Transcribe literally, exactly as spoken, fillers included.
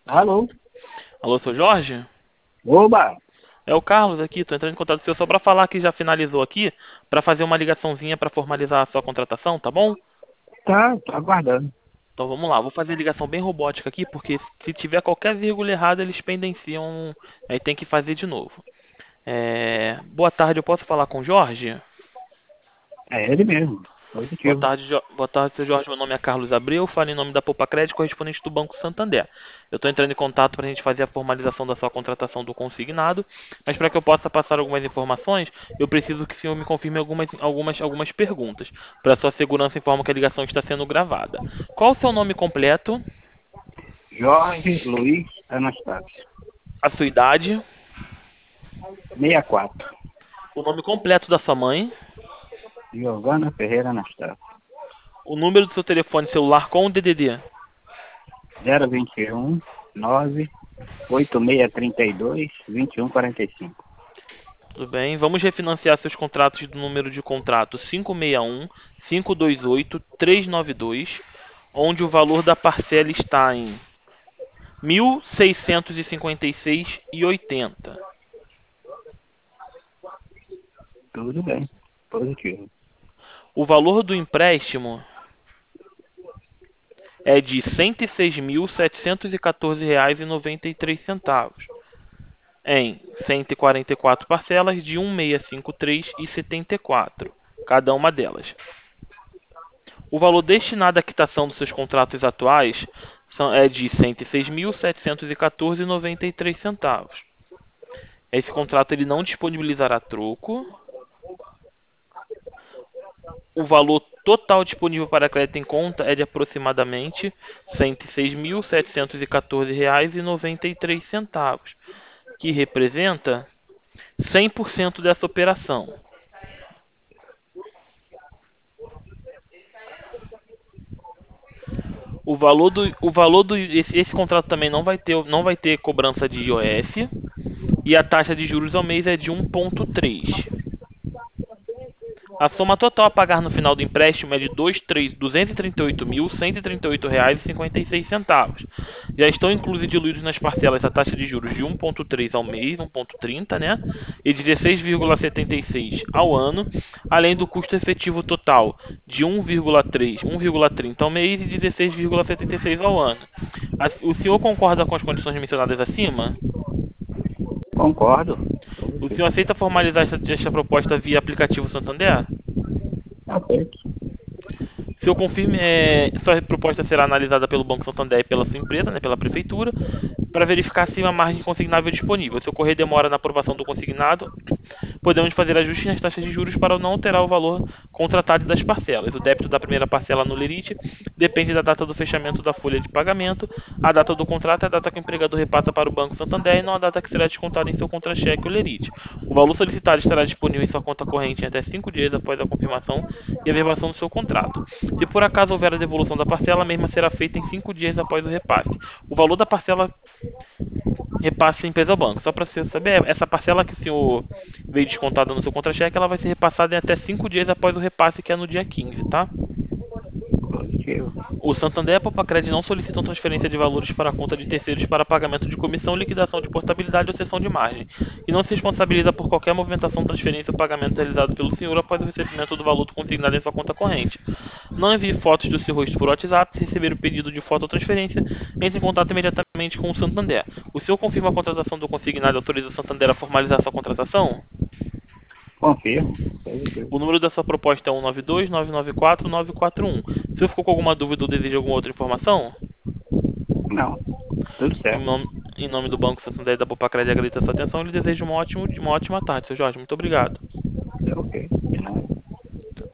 Alô? Alô, seu Jorge? Oba! É o Carlos aqui, tô entrando em contato com o senhor só para falar que já finalizou aqui, para fazer uma ligaçãozinha para formalizar a sua contratação, tá bom? Tá, tô aguardando. Então vamos lá, vou fazer a ligação bem robótica aqui, porque se tiver qualquer vírgula errada, eles pendenciam, aí tem que fazer de novo. É... Boa tarde, eu posso falar com o Jorge? É ele mesmo. Boa Positivo. tarde, Jo- Boa tarde, seu Jorge. Meu nome é Carlos Abreu, falo em nome da Poupa Crédito, correspondente do Banco Santander. Eu estou entrando em contato para a gente fazer a formalização da sua contratação do consignado, mas para que eu possa passar algumas informações, eu preciso que o senhor me confirme algumas, algumas, algumas perguntas. Para sua segurança, informo que a ligação está sendo gravada. Qual o seu nome completo, Jorge Luiz Anastácio. a sua idade, sessenta e quatro. o nome completo da sua mãe, Giovana Ferreira Anastácio. o número do seu telefone celular com o D D D? zero vinte e um, nove, oito seis três dois, vinte e um quarenta e cinco. Tudo bem. Vamos refinanciar seus contratos do número de contrato cinco seis um, cinco dois oito, três nove dois, onde o valor da parcela está em mil seiscentos e cinquenta e seis reais e oitenta centavos. Tudo bem. Positivo. O valor do empréstimo é de cento e seis mil setecentos e quatorze reais e noventa e três centavos, em cento e quarenta e quatro parcelas de mil seiscentos e cinquenta e três reais e setenta e quatro centavos, cada uma delas. O valor destinado à quitação dos seus contratos atuais são- é de cento e seis mil setecentos e quatorze reais e noventa e três centavos. Esse contrato ele não disponibilizará troco. O valor total disponível para crédito em conta é de aproximadamente cento e seis mil setecentos e quatorze reais e noventa e três centavos, que representa cem por cento dessa operação. O valor do, o valor do esse, esse contrato também não vai ter, não vai ter cobrança de I O F e a taxa de juros ao mês é de um vírgula três. A soma total a pagar no final do empréstimo é de duzentos e trinta e oito mil cento e trinta e oito reais e cinquenta e seis centavos. Já estão inclusos diluídos nas parcelas a taxa de juros de um vírgula três ao mês, um vírgula trinta, né? E dezesseis vírgula setenta e seis ao ano, além do custo efetivo total de um vírgula três, um vírgula trinta ao mês e dezesseis vírgula setenta e seis ao ano. O senhor concorda com as condições mencionadas acima? Concordo. O Positivo. senhor aceita formalizar esta, esta proposta via aplicativo Santander? Tá feito. Se eu confirme, é, sua proposta será analisada pelo Banco Santander e pela sua empresa, né, pela prefeitura, para verificar se a margem consignável é disponível. Se ocorrer demora na aprovação do consignado, podemos fazer ajustes nas taxas de juros para não alterar o valor contratado das parcelas. O débito da primeira parcela no lerite depende da data do fechamento da folha de pagamento. A data do contrato é a data que o empregador repassa para o Banco Santander e não a data que será descontada em seu contra-cheque ou lerite. O valor solicitado estará disponível em sua conta corrente em até cinco dias após a confirmação e a verbação do seu contrato. Se por acaso houver a devolução da parcela, a mesma será feita em cinco dias após o repasse. O valor da parcela repasse em empresa ao banco. Só para você saber, essa parcela que o senhor veio descontada no seu contra-cheque, ela vai ser repassada em até cinco dias após o repasse, que é no dia quinze, tá? Positivo. O Santander e a Popacred não solicitam transferência de valores para a conta de terceiros para pagamento de comissão, liquidação de portabilidade ou cessão de margem, e não se responsabiliza por qualquer movimentação, transferência ou pagamento realizado pelo senhor após o recebimento do valor consignado em sua conta corrente. Não envie fotos do seu rosto por WhatsApp. Se receber o pedido de foto ou transferência, entre em contato imediatamente com o Santander. O senhor confirma a contratação do consignado e autoriza o Santander a formalizar sua contratação? Confirmo. Positivo. O número da sua proposta é um nove dois, nove nove quatro, nove quatro um. Se você ficou com alguma dúvida ou deseja alguma outra informação, Não. Tudo em certo. nome, em nome do Banco Santander e da Popacred, agradeço a sua atenção e lhe desejo uma ótima, uma ótima tarde, seu Jorge. Muito obrigado. É ok. De nada.